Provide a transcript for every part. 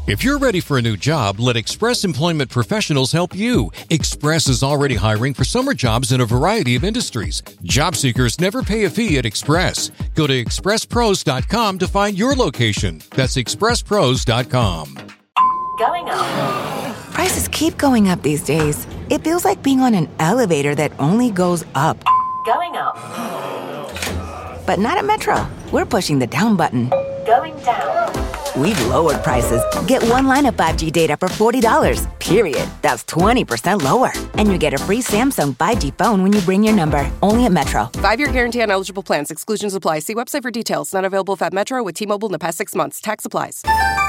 If you're ready for a new job, let Express Employment Professionals help you. Express is already hiring for summer jobs in a variety of industries. Job seekers never pay a fee at Express. Go to expresspros.com to find your location. That's expresspros.com. Going up. Prices keep going up these days. It feels like being on an elevator that only goes up. Going up. But not at Metro. We're pushing the down button. Going down. We've lowered prices. Get one line of 5G data for $40, period. That's 20% lower. And you get a free Samsung 5G phone when you bring your number. Only at Metro. 5-year guarantee on eligible plans. Exclusions apply. See website for details. Not available at Metro with T-Mobile in the past 6 months. Tax applies.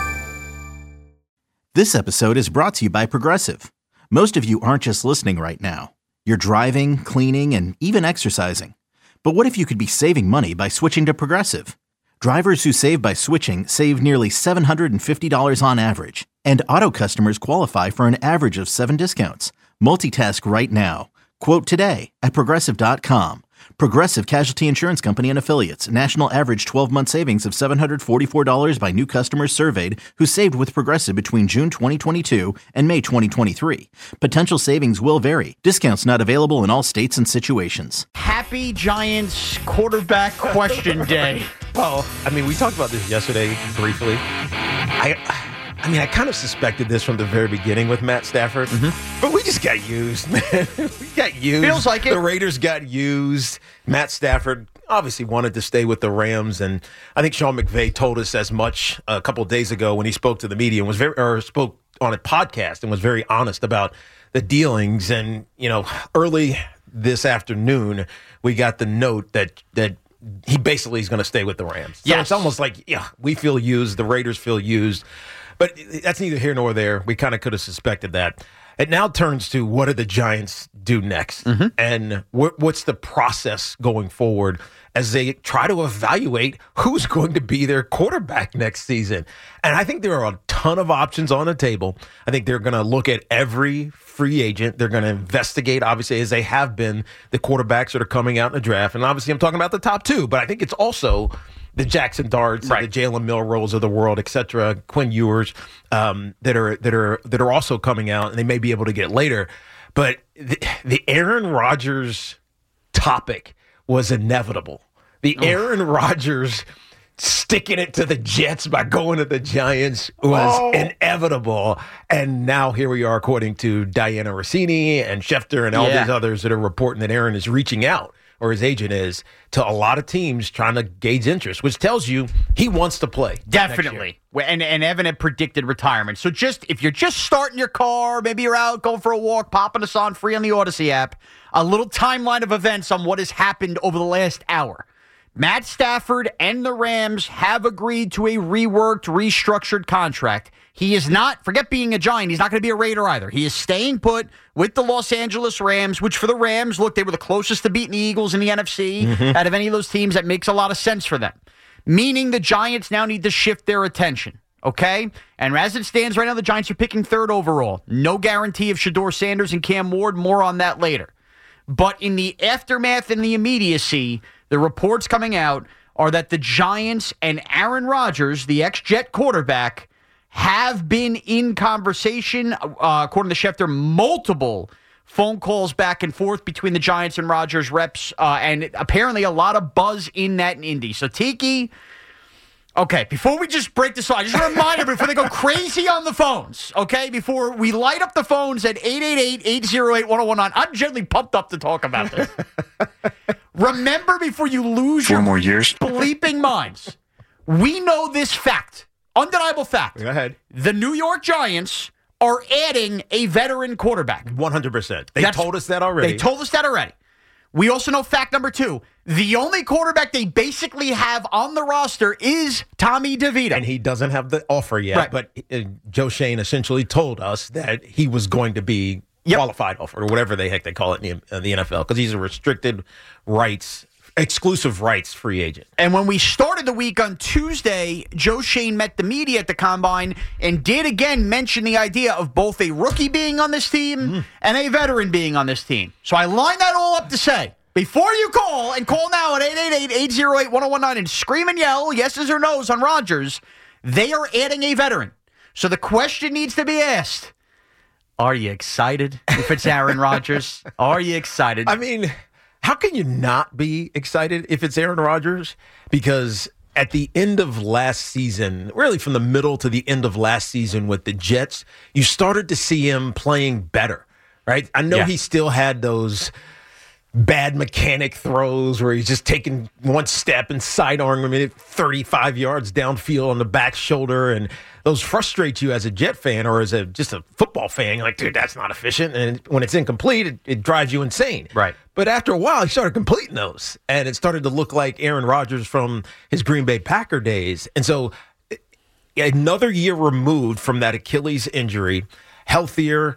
This episode is brought to you by Progressive. Most of you aren't just listening right now. You're driving, cleaning, and even exercising. But what if you could be saving money by switching to Progressive? Drivers who save by switching save nearly $750 on average. And auto customers qualify for an average of 7 discounts. Multitask right now. Quote today at Progressive.com. Progressive Casualty Insurance Company and Affiliates. National average 12-month savings of $744 by new customers surveyed who saved with Progressive between June 2022 and May 2023. Potential savings will vary. Discounts not available in all states and situations. Happy Giants quarterback question day. Well, I mean, we talked about this yesterday briefly. I kind of suspected this from the very beginning with Matt Stafford, but we just got used, man. We got used. Feels like it. The Raiders got used. Matt Stafford obviously wanted to stay with the Rams, and I think Sean McVay told us as much a couple of days ago when he spoke to the media and spoke on a podcast and was very honest about the dealings. And early this afternoon, we got the note that he basically is going to stay with the Rams. So It's almost like, we feel used. The Raiders feel used. But that's neither here nor there. We kind of could have suspected that. It now turns to what do the Giants do next? And what's the process going forward as they try to evaluate who's going to be their quarterback next season? And I think there are a ton of options on the table. I think they're going to look at every free agent. They're going to investigate, obviously, as they have been, the quarterbacks that are coming out in the draft. And obviously, I'm talking about the top two. But I think it's also the Jackson Darts, the Jalen Milrolls of the world, et cetera, Quinn Ewers, that are also coming out, and they may be able to get later. But the Aaron Rodgers topic was inevitable. The Aaron Rodgers sticking it to the Jets by going to the Giants was inevitable. And now here we are, according to Diana Rossini and Schefter and all these others that are reporting that Aaron is reaching out, or his agent is, to a lot of teams trying to gauge interest, which tells you he wants to play. Definitely. And Evan had predicted retirement. So if you're just starting your car, maybe you're out going for a walk, popping us on free on the Odyssey app, a little timeline of events on what has happened over the last hour. Matt Stafford and the Rams have agreed to a reworked, restructured contract. He is not, forget being a Giant, he's not going to be a Raider either. He is staying put with the Los Angeles Rams, which for the Rams, look, they were the closest to beating the Eagles in the NFC out of any of those teams. That makes a lot of sense for them. Meaning the Giants now need to shift their attention, okay? And as it stands right now, the Giants are picking 3rd overall. No guarantee of Shedeur Sanders and Cam Ward. More on that later. But in the aftermath and the immediacy, the reports coming out are that the Giants and Aaron Rodgers, the ex-Jet quarterback, have been in conversation, according to Schefter, multiple phone calls back and forth between the Giants and Rodgers reps, and apparently a lot of buzz in that in Indy. So, Tiki, okay, before we just break this off, just a reminder before they go crazy on the phones, okay, before we light up the phones at 888-808-1019, I'm generally pumped up to talk about this. Remember, before you lose 4 your more years bleeping minds, we know this fact, undeniable fact. Go ahead. The New York Giants are adding a veteran quarterback. 100%. They told us that already. They told us that already. We also know fact number 2. The only quarterback they basically have on the roster is Tommy DeVito. And he doesn't have the offer yet. Right. But Joe Schoen essentially told us that he was going to be qualified offer, or whatever the heck they call it in the NFL, because he's a restricted rights, exclusive rights free agent. And when we started the week on Tuesday, Joe Schoen met the media at the Combine and did again mention the idea of both a rookie being on this team and a veteran being on this team. So I lined that all up to say, before you call, and call now at 888-808-1019 and scream and yell yeses or nos on Rodgers, they are adding a veteran. So the question needs to be asked. Are you excited if it's Aaron Rodgers? Are you excited? I mean, how can you not be excited if it's Aaron Rodgers? Because at the end of last season, really from the middle to the end of last season with the Jets, you started to see him playing better, right? I know he still had those bad mechanic throws where he's just taking one step and sidearming him 35 yards downfield on the back shoulder, and those frustrate you as a Jet fan or as just a football fan. You're like, dude, that's not efficient. And when it's incomplete, it drives you insane. Right. But after a while, he started completing those, and it started to look like Aaron Rodgers from his Green Bay Packer days. And so another year removed from that Achilles injury, healthier,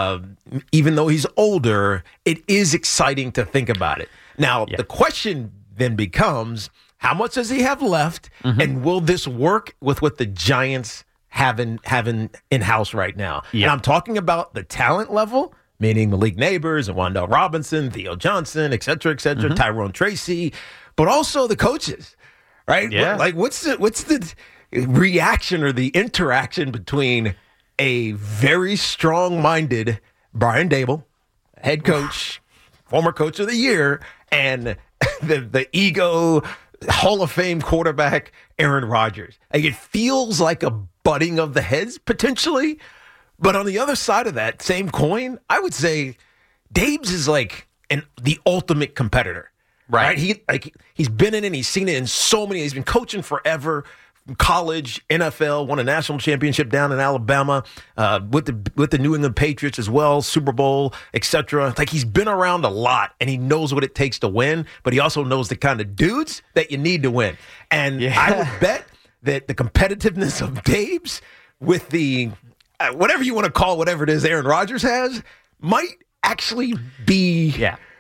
even though he's older, it is exciting to think about it. Now, the question then becomes, how much does he have left, and will this work with what the Giants have in-house right now? And I'm talking about the talent level, meaning Malik Neighbors and Wan'Dale Robinson, Theo Johnson, et cetera, Tyrone Tracy, but also the coaches, right? Yeah. Like, what's the reaction or the interaction between a very strong-minded Brian Dable, head coach, former coach of the year, and the ego Hall of Fame quarterback Aaron Rodgers? Like, it feels like a butting of the heads potentially, but on the other side of that same coin, I would say Dabes is like the ultimate competitor, right? He's been in it, and he's seen it in so many. He's been coaching forever. College, NFL, won a national championship down in Alabama with the New England Patriots as well, Super Bowl, etc. Like, he's been around a lot, and he knows what it takes to win, but he also knows the kind of dudes that you need to win. And I would bet that the competitiveness of Dabes with the whatever you want to call whatever it is Aaron Rodgers has might actually be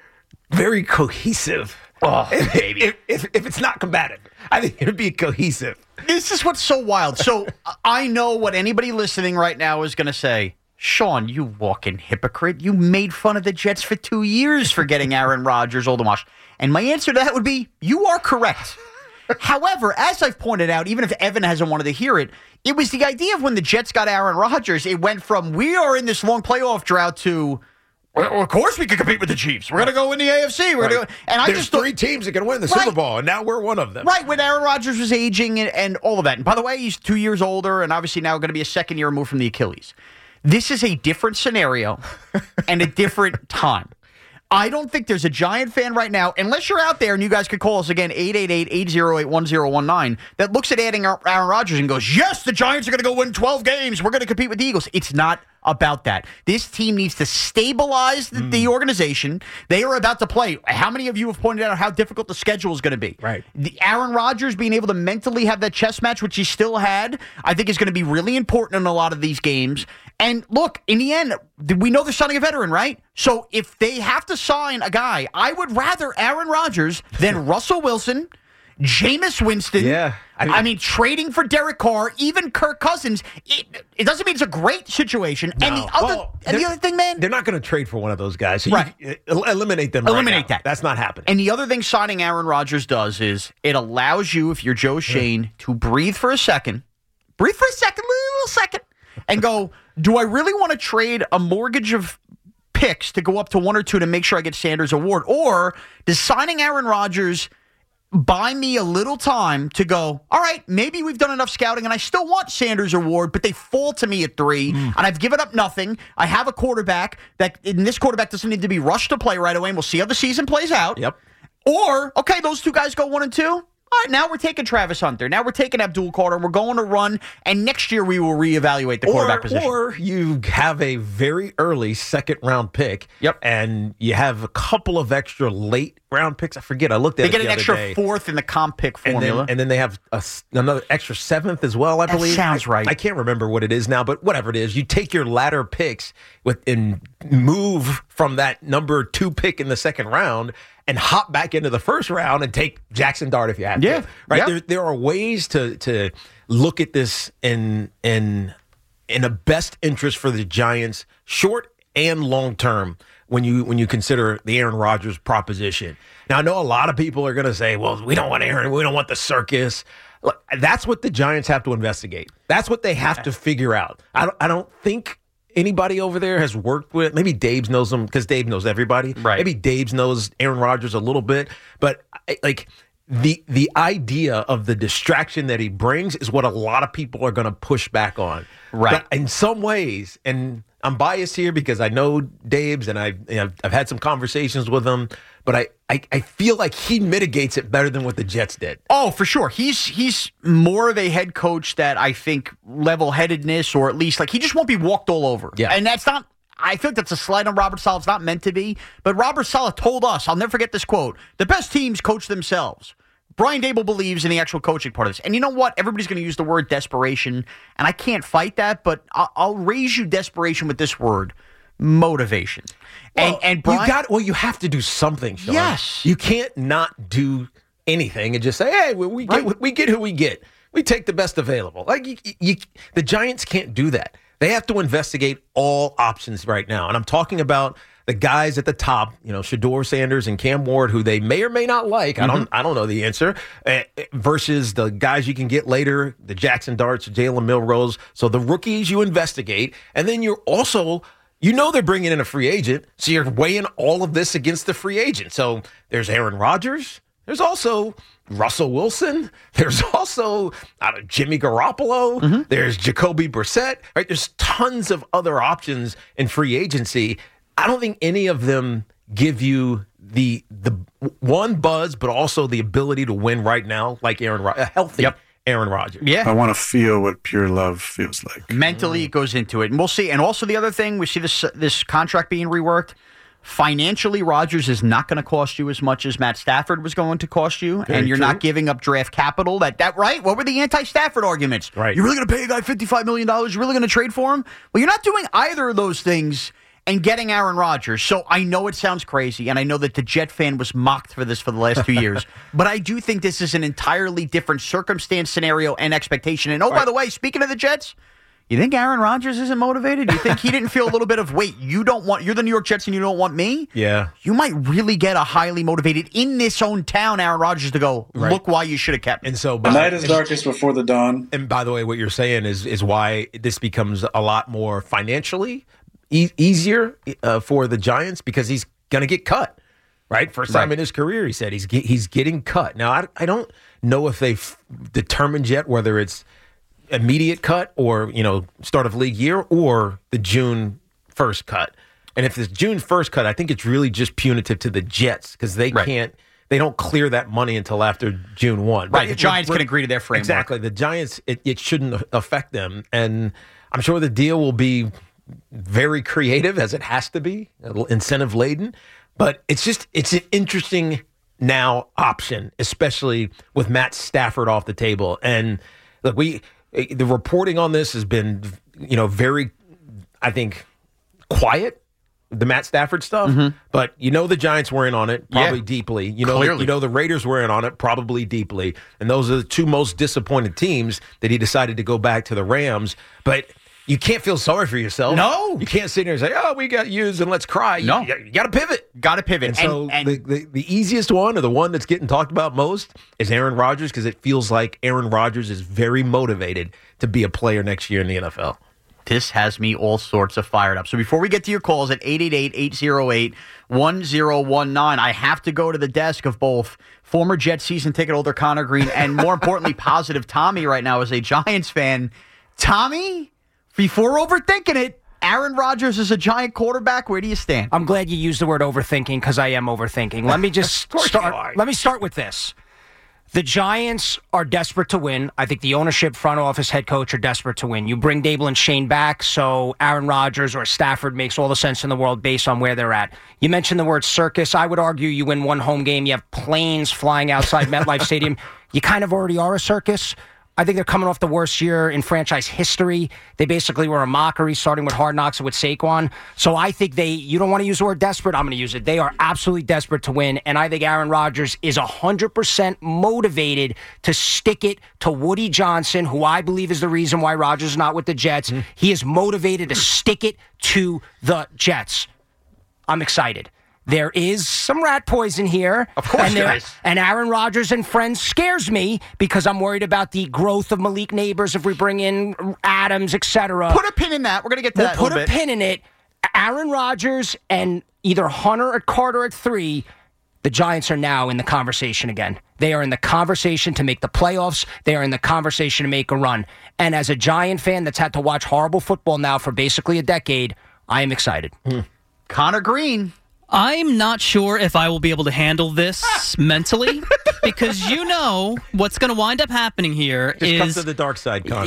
very cohesive. Oh, baby. If it's not combative, I think it would be cohesive. This is what's so wild. So I know what anybody listening right now is going to say. Sean, you walking hypocrite. You made fun of the Jets for 2 years for getting Aaron Rodgers old and washed. And my answer to that would be, you are correct. However, as I've pointed out, even if Evan hasn't wanted to hear it, it was the idea of when the Jets got Aaron Rodgers, it went from we are in this long playoff drought to, well, of course we can compete with the Chiefs. We're going to go in the AFC. We're going to go. And I There's just three teams that can win the Super Bowl, and now we're one of them. Right, when Aaron Rodgers was aging and all of that. And by the way, he's 2 years older and obviously now going to be a second year removed from the Achilles. This is a different scenario and a different time. I don't think there's a Giant fan right now, unless you're out there, and you guys could call us again, 888-808-1019, that looks at adding Aaron Rodgers and goes, yes, the Giants are going to go win 12 games. We're going to compete with the Eagles. It's not about that. This team needs to stabilize the organization. They are about to play. How many of you have pointed out how difficult the schedule is going to be? Right. The Aaron Rodgers being able to mentally have that chess match, which he still had, I think is going to be really important in a lot of these games. And look, in the end, we know they're signing a veteran, right? So if they have to sign a guy, I would rather Aaron Rodgers than Russell Wilson, Jameis Winston. Yeah. I mean, trading for Derek Carr, even Kirk Cousins. It doesn't mean it's a great situation. No. And the other thing, man, they're not going to trade for one of those guys. So right. Eliminate them. Eliminate that. That's not happening. And the other thing signing Aaron Rodgers does is it allows you, if you're Joe Schoen, to breathe for a second, little second, and go, do I really want to trade a mortgage of picks to go up to 1 or 2 to make sure I get Sanders Award? Or does signing Aaron Rodgers buy me a little time to go, all right, maybe we've done enough scouting and I still want Sanders Award, but they fall to me at 3 and I've given up nothing. I have a quarterback and this quarterback doesn't need to be rushed to play right away, and we'll see how the season plays out. Yep. Or, okay, those two guys go 1 and 2. All right, now we're taking Travis Hunter. Now we're taking Abdul Carter. We're going to run, and next year we will reevaluate the quarterback position. Or you have a very early second-round pick, and you have a couple of extra late-round picks. I forget. I looked at it the other day. They get an extra 4th in the comp pick formula. And then they have another extra 7th as well, I believe. Sounds right. I can't remember what it is now, but whatever it is, you take your latter picks and move from that number 2 pick in the second round and hop back into the first round and take Jackson Dart if you have to. Right? Yeah. There are ways to look at this in a best interest for the Giants, short and long term when you consider the Aaron Rodgers proposition. Now, I know a lot of people are going to say, well, we don't want Aaron. We don't want the circus. Look, that's what the Giants have to investigate. That's what they have to figure out. I don't think anybody over there has worked with. Maybe Dave knows them because Dave knows everybody. Right. Maybe Dave knows Aaron Rodgers a little bit. But like the idea of the distraction that he brings is what a lot of people are going to push back on. Right. But in some ways, and I'm biased here because I know Dave's and I've had some conversations with him, but I feel like he mitigates it better than what the Jets did. Oh, for sure. He's more of a head coach that I think level-headedness, or at least like he just won't be walked all over. Yeah. And that's not, I feel like that's a slight on Robert Saleh. It's not meant to be. But Robert Saleh told us, I'll never forget this quote, the best teams coach themselves. Brian Daboll believes in the actual coaching part of this. And you know what? Everybody's going to use the word desperation, and I can't fight that, but I'll raise you desperation with this word, motivation. Well, and Brian, you have to do something, Sean. Yes. You can't not do anything and just say, hey, we get who we get. We take the best available. Like the Giants can't do that. They have to investigate all options right now. And I'm talking about the guys at the top, Shedeur Sanders and Cam Ward, who they may or may not like. I don't know the answer. Versus the guys you can get later, the Jackson Darts, Jalen Milrose. So the rookies you investigate, and then you're also, they're bringing in a free agent, so you're weighing all of this against the free agent. So there's Aaron Rodgers. There's also Russell Wilson. There's also Jimmy Garoppolo. There's Jacoby Brissett. Right? There's tons of other options in free agency. I don't think any of them give you the one buzz, but also the ability to win right now, like a healthy Aaron Rodgers. Yeah. I want to feel what pure love feels like. Mentally, it goes into it. And we'll see. And also the other thing, we see this contract being reworked. Financially, Rodgers is not going to cost you as much as Matt Stafford was going to cost you, and you're not giving up draft capital. That right? What were the anti-Stafford arguments? Right. You're really going to pay a guy $55 million? You're really going to trade for him? Well, you're not doing either of those things and getting Aaron Rodgers. So I know it sounds crazy, and I know that the Jet fan was mocked for this for the last 2 years, but I do think this is an entirely different circumstance, scenario, and expectation. And by the way, speaking of the Jets, you think Aaron Rodgers isn't motivated? You think he didn't feel a little bit of, wait, you're the New York Jets and you don't want me? Yeah. You might really get a highly motivated, in this own town, Aaron Rodgers to go, look why you should have kept me. And so the night is darkest before the dawn. And by the way, what you're saying is why this becomes a lot more financially easier for the Giants, because he's going to get cut, right? First time in his career, he said he's getting cut. Now, I don't know if they've determined yet whether it's immediate cut or, start of league year, or the June 1st cut. And if it's June 1st cut, I think it's really just punitive to the Jets because they don't clear that money until after June 1. Right, the Giants can agree to their framework. Exactly. The Giants, it shouldn't affect them. And I'm sure the deal will be very creative, as it has to be, incentive laden. But it's an interesting now option, especially with Matt Stafford off the table. And look, the reporting on this has been, very, I think, quiet, the Matt Stafford stuff. But the Giants were in on it, probably deeply. Clearly. The Raiders were in on it, probably deeply. And those are the two most disappointed teams that he decided to go back to the Rams. But you can't feel sorry for yourself. No. You can't sit there and say, oh, we got used and let's cry. No. You got to pivot. Got to pivot. And so the easiest one, or the one that's getting talked about most, is Aaron Rodgers, because it feels like Aaron Rodgers is very motivated to be a player next year in the NFL. This has me all sorts of fired up. So before we get to your calls at 888-808-1019, I have to go to the desk of both former Jets season ticket holder Connor Green and, more importantly, positive Tommy right now as a Giants fan. Tommy, before overthinking it, Aaron Rodgers is a Giant quarterback. Where do you stand? I'm glad you used the word overthinking, because I am overthinking. Let me just start. Let me start with this. The Giants are desperate to win. I think the ownership, front office, head coach are desperate to win. You bring Daboll and Shane back, so Aaron Rodgers or Stafford makes all the sense in the world based on where they're at. You mentioned the word circus. I would argue you win one home game, you have planes flying outside MetLife Stadium. You kind of already are a circus. I think they're coming off the worst year in franchise history. They basically were a mockery, starting with Hard Knocks and with Saquon. So I think you don't want to use the word desperate. I'm going to use it. They are absolutely desperate to win. And I think Aaron Rodgers is 100% motivated to stick it to Woody Johnson, who I believe is the reason why Rodgers is not with the Jets. He is motivated to stick it to the Jets. I'm excited. There is some rat poison here. Of course there is. And Aaron Rodgers and friends scares me because I'm worried about the growth of Malik Neighbors if we bring in Adams, etc. Put a pin in that. We're going to get to that in a little bit. Put a pin in it. Aaron Rodgers and either Hunter or Carter at 3, the Giants are now in the conversation again. They are in the conversation to make the playoffs. They are in the conversation to make a run. And as a Giant fan that's had to watch horrible football now for basically a decade, I am excited. Connor Green. I'm not sure if I will be able to handle this mentally because what's going to wind up happening here Just come to the dark side, Connor.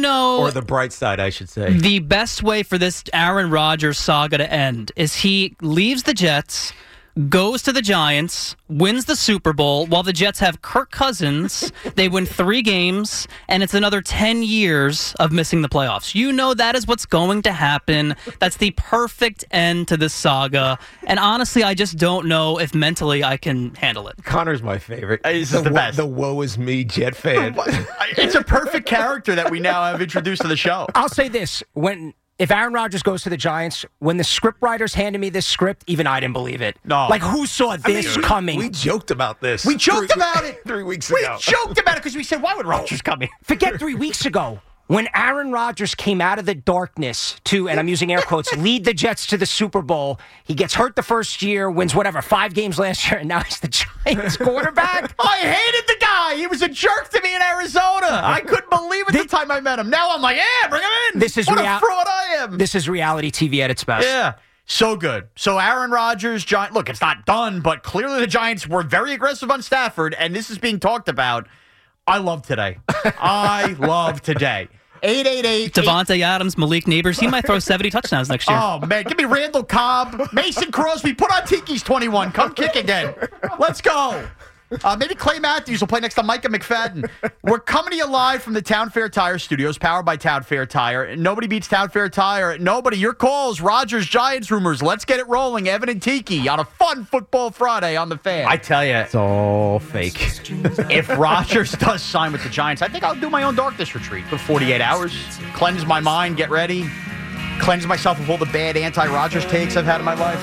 Or the bright side, I should say. The best way for this Aaron Rodgers saga to end is he leaves the Jets, goes to the Giants, wins the Super Bowl, while the Jets have Kirk Cousins. They win 3 games, and it's another 10 years of missing the playoffs. That is what's going to happen. That's the perfect end to this saga. And honestly, I just don't know if mentally I can handle it. Connor's my favorite. He's the best. The woe is me Jet fan. It's a perfect character that we now have introduced to the show. I'll say this. If Aaron Rodgers goes to the Giants, when the script writers handed me this script, even I didn't believe it. No. Like, who saw this coming? We joked about this. We joked about it 3 weeks ago. We joked about it because we said, why would Rodgers come in? Forget 3 weeks ago. When Aaron Rodgers came out of the darkness to, and I'm using air quotes, lead the Jets to the Super Bowl, he gets hurt the first year, wins 5 games last year, and now he's the Giants quarterback. I hated the guy. He was a jerk to me in Arizona. I couldn't believe it the time I met him. Now I'm like, yeah, bring him in. This is what a fraud I am. This is reality TV at its best. Yeah. So good. So Aaron Rodgers, look, it's not done, but clearly the Giants were very aggressive on Stafford, and this is being talked about. I love today. I love today. 888 Devontae Adams, Malik Neighbors. He might throw 70 touchdowns next year. Oh, man. Give me Randall Cobb, Mason Crosby. Put on Tiki's 21. Come kick again. Let's go. Maybe Clay Matthews will play next to Micah McFadden. We're coming to you live from the Town Fair Tire Studios, powered by Town Fair Tire. Nobody beats Town Fair Tire. Nobody. Your calls, Rodgers, Giants rumors. Let's get it rolling. Evan and Tiki on a fun football Friday on the Fan. I tell you, it's all fake. If Rodgers does sign with the Giants, I think I'll do my own darkness retreat for 48 hours. Cleanse my mind, get ready. Cleanse myself of all the bad anti-Rodgers takes I've had in my life.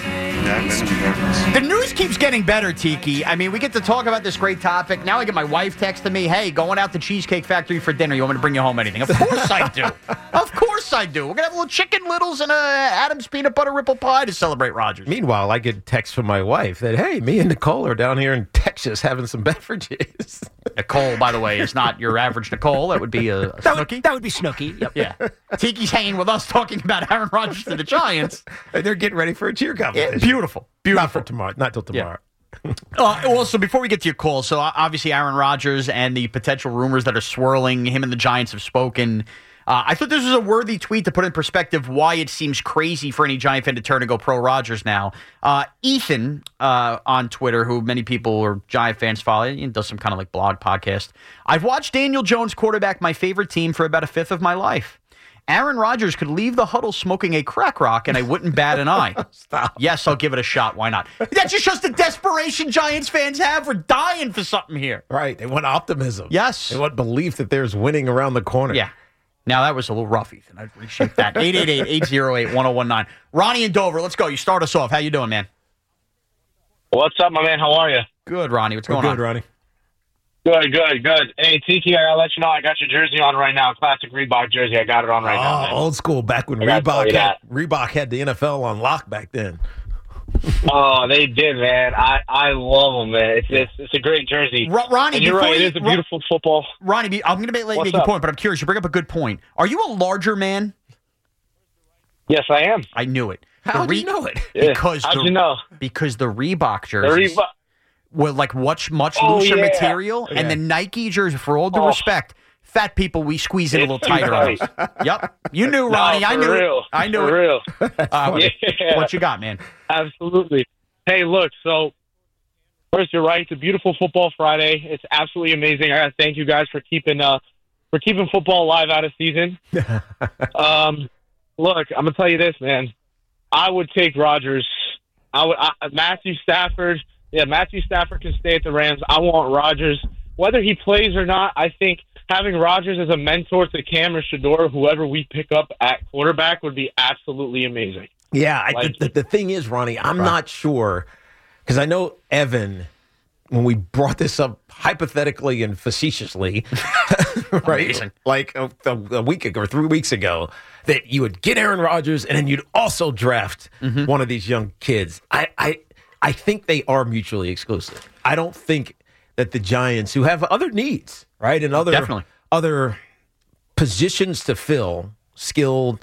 The news keeps getting better, Tiki. I mean, we get to talk about this great topic. Now I get my wife texting me, hey, going out to Cheesecake Factory for dinner. You want me to bring you home anything? Of course I do. Of course I do. We're going to have little chicken littles and a Adam's peanut butter ripple pie to celebrate Rodgers. Meanwhile, I get text from my wife that, hey, me and Nicole are down here in Texas having some beverages. Nicole, by the way, is not your average Nicole. That would be a Snooki. That would be Snooki. Yep. Yeah. Tiki's hanging with us talking about Aaron Rodgers to the Giants. And they're getting ready for a cheer competition. Yeah, beautiful. Not for tomorrow. Not till tomorrow. Yeah. Also, before we get to your call, so obviously Aaron Rodgers and the potential rumors that are swirling, him and the Giants have spoken. I thought this was a worthy tweet to put in perspective why it seems crazy for any Giant fan to turn and go pro Rodgers now. Ethan on Twitter, who many people or Giant fans follow, he does some kind of like blog podcast. I've watched Daniel Jones quarterback my favorite team for about a fifth of my life. Aaron Rodgers could leave the huddle smoking a crack rock, and I wouldn't bat an eye. Stop. Yes, I'll give it a shot. Why not? That just shows the desperation Giants fans have. We're dying for something here. Right. They want optimism. Yes. They want belief that there's winning around the corner. Yeah. Now, that was a little rough, Ethan. I'd appreciate that. 888-808-1019. Ronnie and Dover, let's go. You start us off. How you doing, man? What's up, my man? How are you? Good, Ronnie. What's going on? Good, Ronnie. Good. Hey, Tiki, I gotta let you know I got your jersey on right now. Classic Reebok jersey. I got it on right now. Man. Old school, back when Reebok had the NFL on lock back then. Oh, they did, man. I love them, man. It's a great jersey. Ronnie, and you're right. It is a beautiful football. Ronnie, I'm going to make a point, but I'm curious. You bring up a good point. Are you a larger man? Yes, I am. I knew it. How do you know it? Because how'd you know? Because the Reebok jerseys were like much looser material, and the Nike jersey, for all due respect, fat people, we squeeze it a little tighter on us. Yep. You knew, Ronnie. I knew it. I knew it. What you got, man? Absolutely. Hey, look, so first, you're right. It's a beautiful football Friday. It's absolutely amazing. I got to thank you guys for keeping for keeping football alive out of season. Look, I'm gonna tell you this, man. I would take Rodgers. Matthew Stafford. Yeah, Matthew Stafford can stay at the Rams. I want Rodgers. Whether he plays or not, I think having Rodgers as a mentor to Cam or Shador, whoever we pick up at quarterback, would be absolutely amazing. Yeah, the thing is, Ronnie, I'm not sure, because I know Evan, when we brought this up hypothetically and facetiously, right, like a week ago or 3 weeks ago, that you would get Aaron Rodgers and then you'd also draft one of these young kids. I think they are mutually exclusive. I don't think that the Giants, who have other needs, right, and other positions to fill, skilled,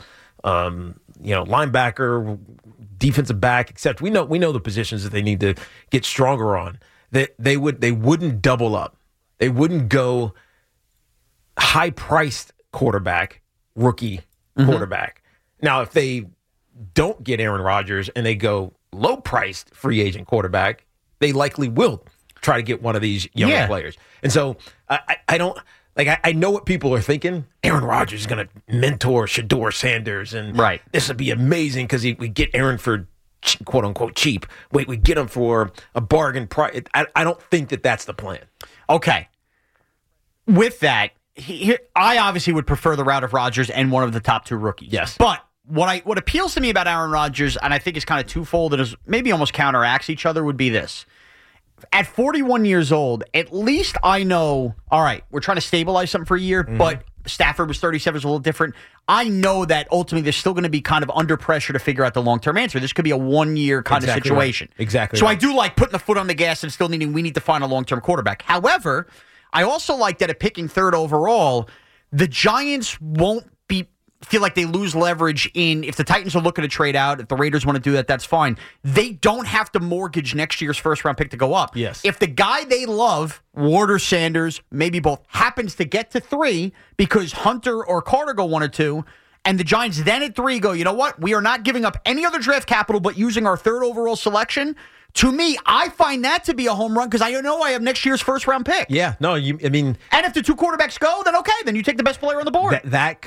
linebacker, defensive back, etc. We know the positions that they need to get stronger on. That they wouldn't double up. They wouldn't go high priced quarterback, rookie quarterback. Now, if they don't get Aaron Rodgers and they go low priced free agent quarterback, they likely will try to get one of these younger players. And so I don't I know what people are thinking. Aaron Rodgers is going to mentor Shador Sanders, and this would be amazing because we get Aaron for quote unquote cheap. We get him for a bargain price. I don't think that that's the plan. Okay. With that, I obviously would prefer the route of Rodgers and one of the top two rookies. Yes. But what appeals to me about Aaron Rodgers, and I think is kind of twofold and is maybe almost counteracts each other, would be this. At 41 years old, at least I know, all right, we're trying to stabilize something for a year, but Stafford was 37, is a little different. I know that ultimately there's still going to be kind of under pressure to figure out the long-term answer. This could be a one-year kind of situation. Right. Exactly. So I do like putting the foot on the gas and still we need to find a long-term quarterback. However, I also like that at picking third overall, the Giants won't feel like they lose leverage if the Titans are looking to trade out, if the Raiders want to do that, that's fine. They don't have to mortgage next year's first-round pick to go up. Yes. If the guy they love, Ward or Sanders, maybe both, happens to get to 3 because Hunter or Carter go 1 or 2, and the Giants then at 3 go, you know what? We are not giving up any other draft capital but using our third overall selection. To me, I find that to be a home run because I know I have next year's first-round pick. Yeah, no, and if the two quarterbacks go, then okay, then you take the best player on the board.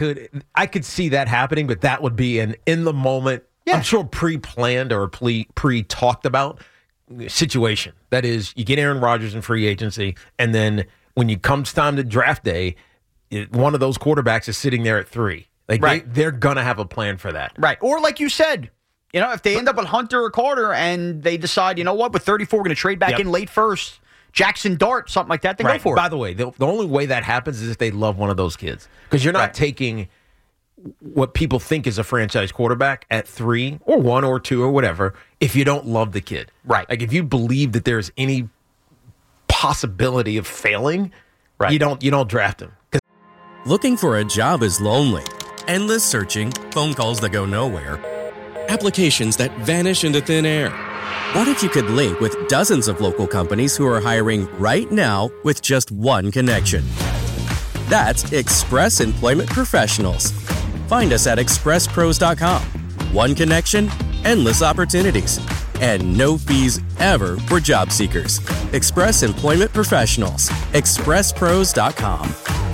I could see that happening, but that would be an in-the-moment, I'm sure pre-planned or pre-talked about situation. That is, you get Aaron Rodgers in free agency, and then when it comes time to draft day, one of those quarterbacks is sitting there at 3. They're going to have a plan for that. Right, or like you said, if they end up with Hunter or Carter and they decide, with 34, we're going to trade back in late first, Jackson Dart, something like that, then go for it. By the way, the only way that happens is if they love one of those kids. Because you're not taking what people think is a franchise quarterback at 3 or 1 or 2 or whatever if you don't love the kid. Right. Like if you believe that there's any possibility of failing, you don't draft him. Looking for a job is lonely. Endless searching, phone calls that go nowhere, applications that vanish into thin air. What if you could link with dozens of local companies who are hiring right now with just one connection? That's Express Employment Professionals. Find us at expresspros.com. One connection, endless opportunities, and no fees ever for job seekers. Express Employment Professionals. expresspros.com.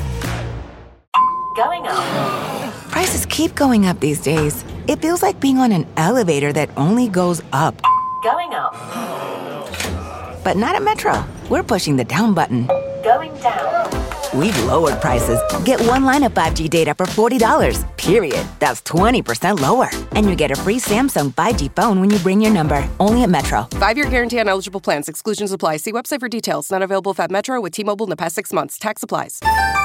Going up. Prices keep going up these days. It feels like being on an elevator that only goes up. Going up. But not at Metro. We're pushing the down button. Going down. We've lowered prices. Get one line of 5G data for $40, period. That's 20% lower. And you get a free Samsung 5G phone when you bring your number. Only at Metro. 5-year guarantee on eligible plans. Exclusions apply. See website for details. Not available if at Metro with T-Mobile in the past 6 months. Tax applies.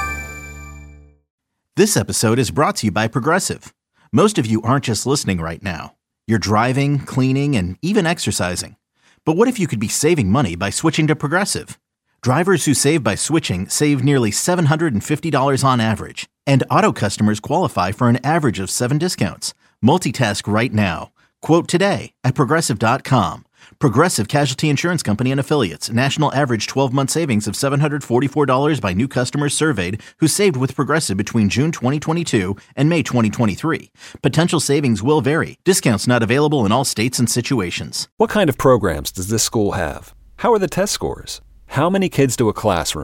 This episode is brought to you by Progressive. Most of you aren't just listening right now. You're driving, cleaning, and even exercising. But what if you could be saving money by switching to Progressive? Drivers who save by switching save nearly $750 on average. And auto customers qualify for an average of 7 discounts. Multitask right now. Quote today at Progressive.com. Progressive Casualty Insurance Company and Affiliates. National average 12-month savings of $744 by new customers surveyed who saved with Progressive between June 2022 and May 2023. Potential savings will vary. Discounts not available in all states and situations. What kind of programs does this school have? How are the test scores? How many kids to a classroom?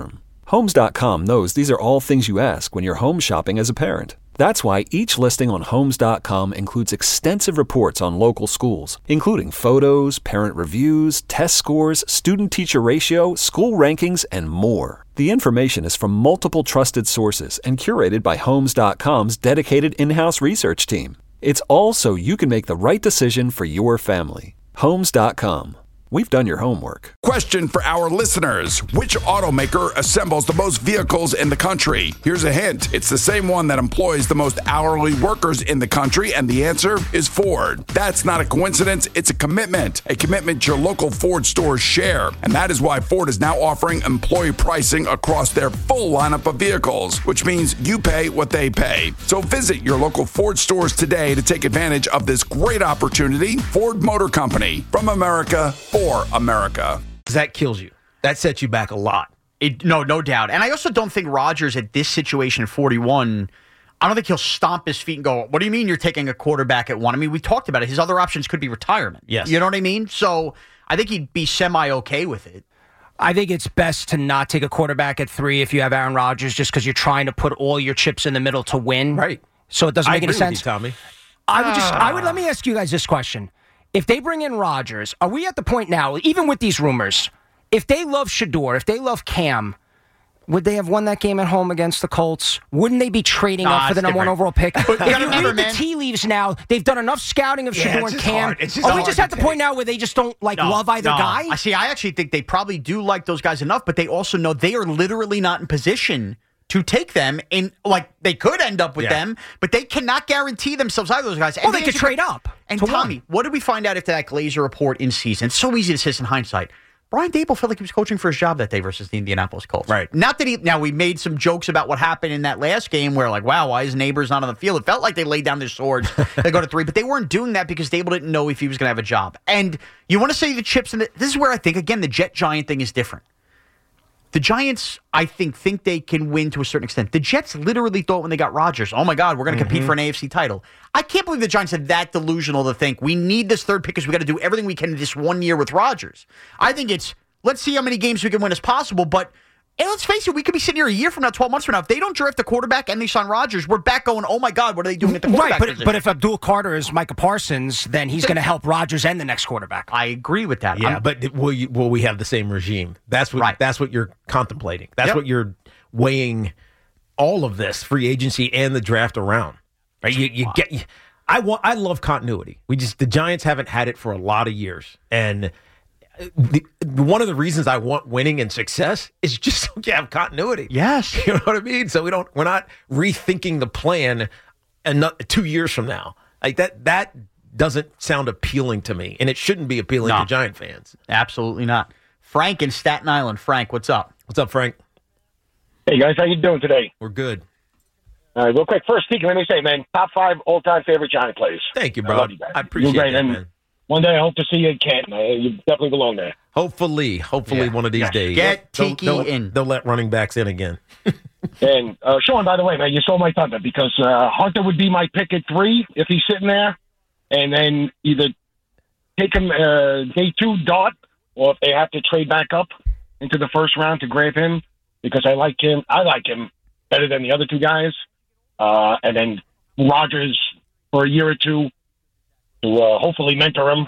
Homes.com knows these are all things you ask when you're home shopping as a parent. That's why each listing on Homes.com includes extensive reports on local schools, including photos, parent reviews, test scores, student-teacher ratio, school rankings, and more. The information is from multiple trusted sources and curated by Homes.com's dedicated in-house research team. It's all so you can make the right decision for your family. Homes.com. We've done your homework. Question for our listeners. Which automaker assembles the most vehicles in the country? Here's a hint. It's the same one that employs the most hourly workers in the country, and the answer is Ford. That's not a coincidence. It's a commitment your local Ford stores share. And that is why Ford is now offering employee pricing across their full lineup of vehicles, which means you pay what they pay. So visit your local Ford stores today to take advantage of this great opportunity. Ford Motor Company, from America for America. That kills you. That sets you back a lot. No doubt. And I also don't think Rodgers at this situation at 41, I don't think he'll stomp his feet and go, what do you mean you're taking a quarterback at 1? I mean, we talked about it. His other options could be retirement. Yes. You know what I mean? So I think he'd be semi-okay with it. I think it's best to not take a quarterback at 3 if you have Aaron Rodgers, just because you're trying to put all your chips in the middle to win. Right. So it doesn't make any sense. With you, Tommy. Let me ask you guys this question. If they bring in Rodgers, are we at the point now, even with these rumors, if they love Shador, if they love Cam, would they have won that game at home against the Colts? Wouldn't they be trading up for the number 1 overall pick? If you read the tea leaves now, they've done enough scouting of Shador and Cam. Are we just at the point now where they just don't love either guy? I actually think they probably do like those guys enough, but they also know they are literally not in position to take them in, like, they could end up with them, but they cannot guarantee themselves either of those guys. Well, they could trade up. And Tommy, what did we find out after that Glazer report in season? It's so easy to say in hindsight. Brian Daboll felt like he was coaching for his job that day versus the Indianapolis Colts. Right. Not that now we made some jokes about what happened in that last game where, like, wow, why his neighbor's not on the field? It felt like they laid down their swords. They go to 3, but they weren't doing that because Daboll didn't know if he was going to have a job. And you want to say the chips, and this is where I think, again, the Jet Giant thing is different. The Giants, I think they can win to a certain extent. The Jets literally thought when they got Rodgers, oh my God, we're going to compete for an AFC title. I can't believe the Giants are that delusional to think we need this third pick because we got to do everything we can in this 1 year with Rodgers. I think it's, let's see how many games we can win as possible, but and let's face it, we could be sitting here a year from now, 12 months from now. If they don't draft the quarterback and they sign Rodgers, we're back going, oh my God, what are they doing at the quarterback position? But if Abdul Carter is Micah Parsons, then he's going to help Rodgers and the next quarterback. I agree with that. Yeah, but will we have the same regime? That's what you're contemplating. That's what you're weighing all of this free agency and the draft around. Right? I love continuity. The Giants haven't had it for a lot of years, and one of the reasons I want winning and success is just so you have continuity. Yes. You know what I mean? So we're not rethinking the plan 2 years from now. Like that doesn't sound appealing to me, and it shouldn't be appealing to Giant fans. Absolutely not. Frank in Staten Island. Frank, what's up? What's up, Frank? Hey guys, how you doing today? We're good. All right, real quick. First, Tiki, let me say, man, top 5 all-time favorite Giant players. Thank you, bro. I love you guys. I appreciate that, man. One day I hope to see you in Canton. You definitely belong there. Hopefully one of these days. Get Tiki in. They'll let running backs in again. And Sean, by the way, man, you stole my thunder because Hunter would be my pick at 3 if he's sitting there, and then either take him day 2 Dart, or if they have to trade back up into the first round to grab him because I like him. I like him better than the other 2 guys, and then Rodgers for a year or 2. To hopefully mentor him.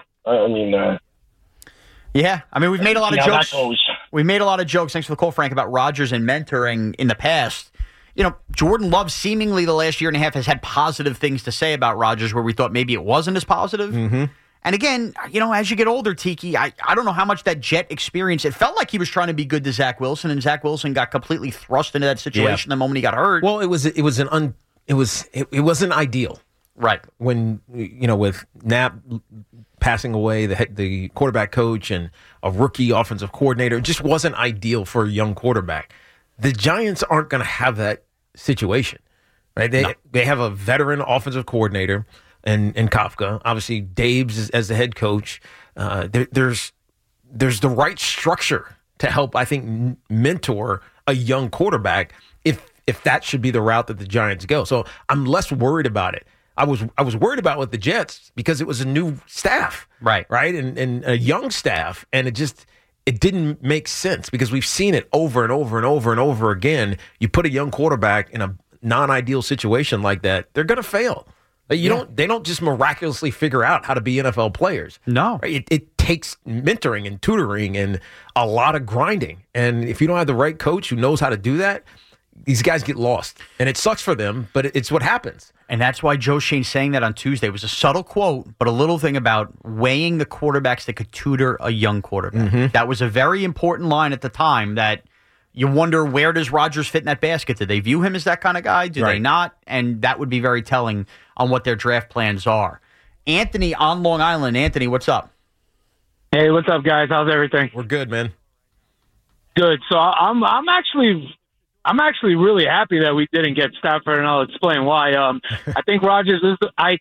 We've made a lot of jokes. We made a lot of jokes. Thanks for the call, Frank, about Rodgers and mentoring in the past. You know, Jordan Love seemingly the last year and a half has had positive things to say about Rodgers where we thought maybe it wasn't as positive. Mm-hmm. And again, as you get older, Tiki, I don't know how much that Jet experience, it felt like he was trying to be good to Zach Wilson, and Zach Wilson got completely thrust into that situation the moment he got hurt. Well, it wasn't ideal. Right. When, with Knapp passing away, the quarterback coach and a rookie offensive coordinator, it just wasn't ideal for a young quarterback. The Giants aren't going to have that situation, right? They have a veteran offensive coordinator and Kafka. Obviously, Dabes as the head coach. There's the right structure to help, I think, mentor a young quarterback if that should be the route that the Giants go. So I'm less worried about it. I was worried about with the Jets because it was a new staff, right, and a young staff, and it didn't make sense because we've seen it over and over and over and over again. You put a young quarterback in a non-ideal situation like that, they're going to fail. They don't just miraculously figure out how to be NFL players. No. It takes mentoring and tutoring and a lot of grinding. And if you don't have the right coach who knows how to do that, these guys get lost. And it sucks for them, but it's what happens. And that's why Joe Schoen saying that on Tuesday was a subtle quote, but a little thing about weighing the quarterbacks that could tutor a young quarterback. Mm-hmm. That was a very important line at the time that you wonder, where does Rodgers fit in that basket? Did they view him as that kind of guy? Do they not? And that would be very telling on what their draft plans are. Anthony on Long Island. Anthony, what's up? Hey, what's up, guys? How's everything? We're good, man. Good. So I'm actually really happy that we didn't get Stafford, and I'll explain why. I think Rodgers is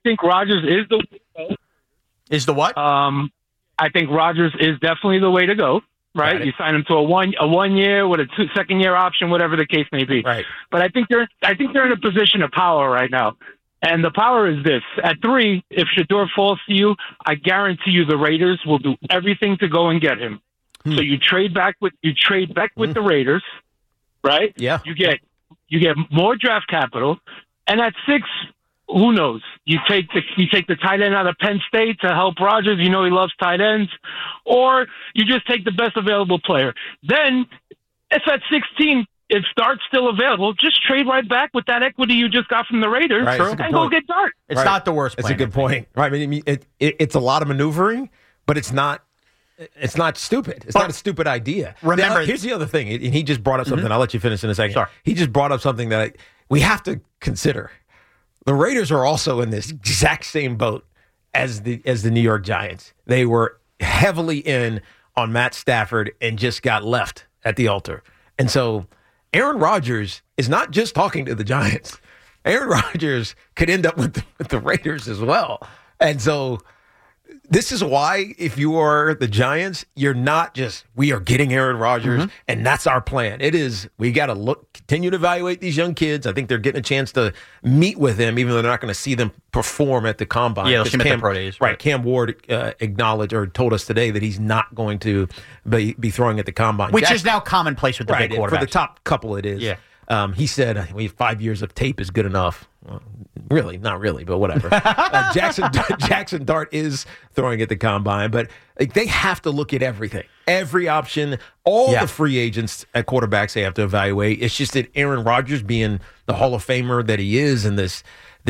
the what? I think Rodgers is definitely the way to go. Right, you sign him to a one year with a second year option, whatever the case may be. Right. But I think they're in a position of power right now, and the power is this: at 3, if Shedeur falls to you, I guarantee you the Raiders will do everything to go and get him. So you trade back with the Raiders, right? Yeah. You get more draft capital, and at 6. Who knows? You take the tight end out of Penn State to help Rodgers. You know he loves tight ends. Or you just take the best available player. Then, if at 16, if Dart's still available, just trade right back with that equity you just got from the Raiders and go get Dart. It's not the worst plan. It's a good point. Right. I mean, it's a lot of maneuvering, but it's not stupid. It's not a stupid idea. Remember, here's the other thing, and he just brought up something. I'll let you finish in a second. Sorry. He just brought up something that we have to consider. The Raiders are also in this exact same boat as the New York Giants. They were heavily in on Matt Stafford and just got left at the altar. And so Aaron Rodgers is not just talking to the Giants. Aaron Rodgers could end up with the Raiders as well. And so this is why, if you are the Giants, you're not just, we are getting Aaron Rodgers, and that's our plan. It is, we got to continue to evaluate these young kids. I think they're getting a chance to meet with them, even though they're not going to see them perform at the combine. Yeah, they'll see them at the pro days. Right. Cam Ward acknowledged or told us today that he's not going to be throwing at the combine. Which is now commonplace with the big quarterbacks. For the top couple, it is. Yeah. He said, 5 years of tape is good enough. Well, really, not really, but whatever. Jackson Dart is throwing at the combine, but they have to look at everything, every option, all the free agents at quarterbacks they have to evaluate. It's just that Aaron Rodgers, being the Hall of Famer that he is, and this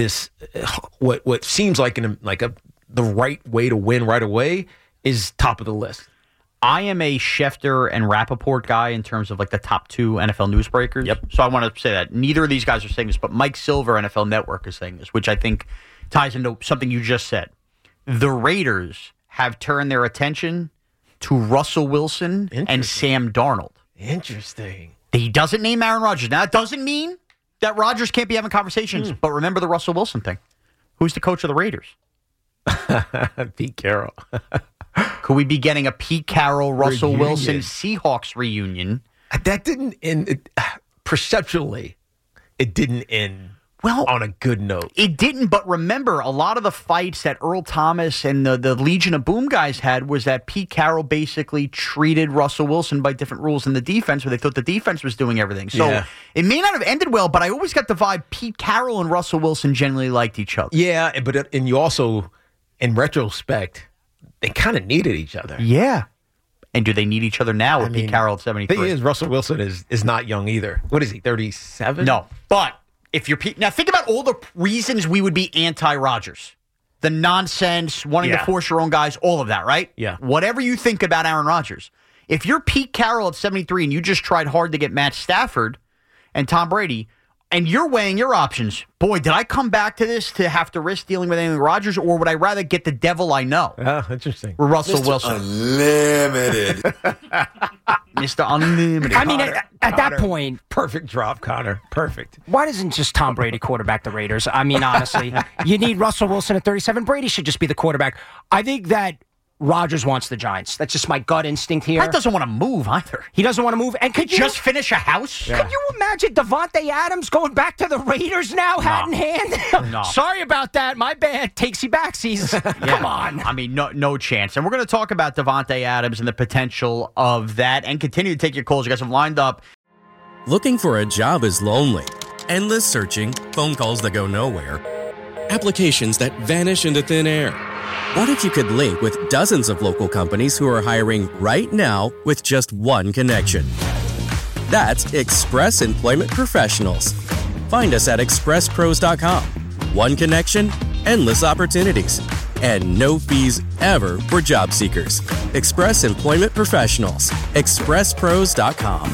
what seems like the right way to win right away is top of the list. I am a Schefter and Rappaport guy in terms of like the top 2 NFL newsbreakers. Yep. So I want to say that neither of these guys are saying this, but Mike Silver, NFL Network, is saying this, which I think ties into something you just said. The Raiders have turned their attention to Russell Wilson and Sam Darnold. Interesting. He doesn't name Aaron Rodgers. Now, that doesn't mean that Rodgers can't be having conversations, but remember the Russell Wilson thing. Who's the coach of the Raiders? Pete Carroll. Could we be getting a Pete Carroll, Russell Wilson Seahawks reunion? That didn't end, perceptually, it didn't end on a good note. It didn't, but remember, a lot of the fights that Earl Thomas and the Legion of Boom guys had was that Pete Carroll basically treated Russell Wilson by different rules in the defense, where they thought the defense was doing everything. So it may not have ended well, but I always got the vibe Pete Carroll and Russell Wilson generally liked each other. Yeah, and you also, in retrospect, they kind of needed each other. Yeah. And do they need each other now with Pete Carroll at 73? The thing is, Russell Wilson is not young either. What is he, 37? No. But if you're Pete... Now, think about all the reasons we would be anti-Rodgers. The nonsense, wanting to force your own guys, all of that, right? Yeah. Whatever you think about Aaron Rodgers. If you're Pete Carroll at 73 and you just tried hard to get Matt Stafford and Tom Brady... and you're weighing your options. Boy, did I come back to this to have to risk dealing with anything Rodgers, or would I rather get the devil I know? Interesting. Russell Mr. Wilson. Unlimited. Mr. Unlimited. I mean, at that point... Perfect drop, Connor. Perfect. Why doesn't just Tom Brady quarterback the Raiders? I mean, honestly, you need Russell Wilson at 37. Brady should just be the quarterback. I think that Rodgers wants the Giants. That's just my gut instinct here. Pat doesn't want to move either. He doesn't want to move. And could you just finish a house? Can you imagine Devontae Adams going back to the Raiders now, hat in hand? No. Sorry about that. My bad. Takesy backsies. Come on. I mean, no chance. And we're going to talk about Devontae Adams and the potential of that and continue to take your calls. You guys have lined up. Looking for a job is lonely. Endless searching, phone calls that go nowhere, applications that vanish into thin air. What if you could link with dozens of local companies who are hiring right now with just one connection? That's Express Employment Professionals. Find us at expresspros.com. One connection, endless opportunities, and no fees ever for job seekers. Express Employment Professionals. expresspros.com.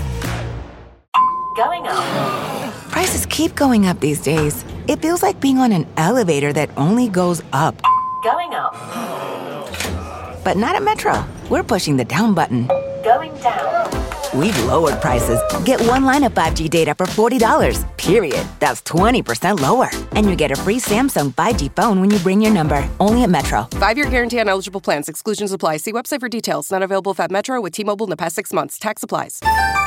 Going up. Prices keep going up these days. It feels like being on an elevator that only goes up. Going up. But not at Metro. We're pushing the down button. Going down. We've lowered prices. Get one line of 5G data for $40, period. That's 20% lower. And you get a free Samsung 5G phone when you bring your number. Only at Metro. 5-year guarantee on eligible plans. Exclusions apply. See website for details. Not available at Metro with T-Mobile in the past 6 months. Tax applies.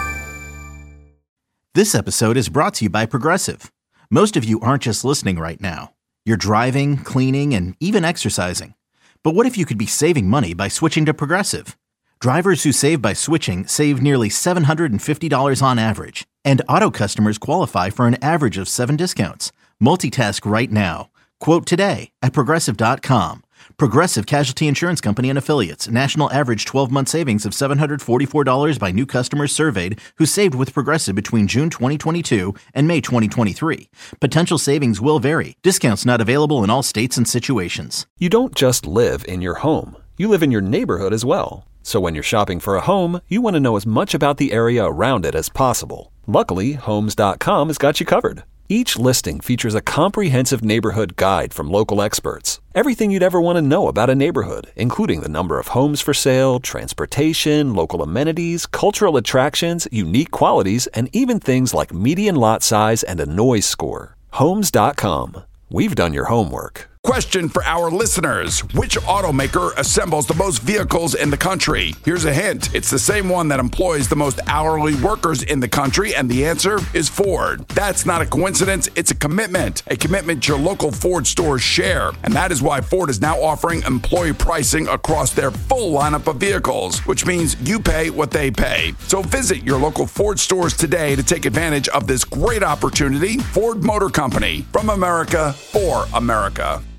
This episode is brought to you by Progressive. Most of you aren't just listening right now. You're driving, cleaning, and even exercising. But what if you could be saving money by switching to Progressive? Drivers who save by switching save nearly $750 on average. And auto customers qualify for an average of 7 discounts. Multitask right now. Quote today at Progressive.com. Progressive Casualty Insurance Company and Affiliates. National average 12-month savings of $744 by new customers surveyed who saved with Progressive between June 2022 and May 2023. Potential savings will vary. Discounts not available in all states and situations. You don't just live in your home. You live in your neighborhood as well. So when you're shopping for a home, you want to know as much about the area around it as possible. Luckily, Homes.com has got you covered. Each listing features a comprehensive neighborhood guide from local experts. Everything you'd ever want to know about a neighborhood, including the number of homes for sale, transportation, local amenities, cultural attractions, unique qualities, and even things like median lot size and a noise score. Homes.com. We've done your homework. Question for our listeners. Which automaker assembles the most vehicles in the country? Here's a hint. It's the same one that employs the most hourly workers in the country, and the answer is Ford. That's not a coincidence. It's a commitment your local Ford stores share. And that is why Ford is now offering employee pricing across their full lineup of vehicles, which means you pay what they pay. So visit your local Ford stores today to take advantage of this great opportunity. Ford Motor Company, from America for America.